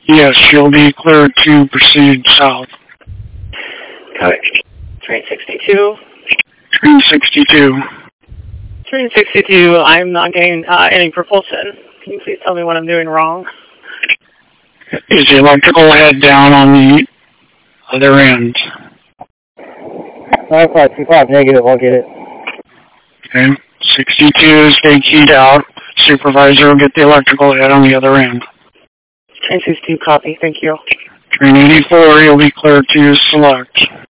Yes, you'll be cleared to proceed south. Got it. Train 62. Train 62. Train 62, I'm not getting any propulsion. Can you please tell me what I'm doing wrong? Is the electrical head down on the other end? 9525 negative, I'll get it. Okay. 62, stay keyed out. Supervisor will get the electrical head on the other end. Train 62, copy, thank you. Train 84, you'll be cleared to select.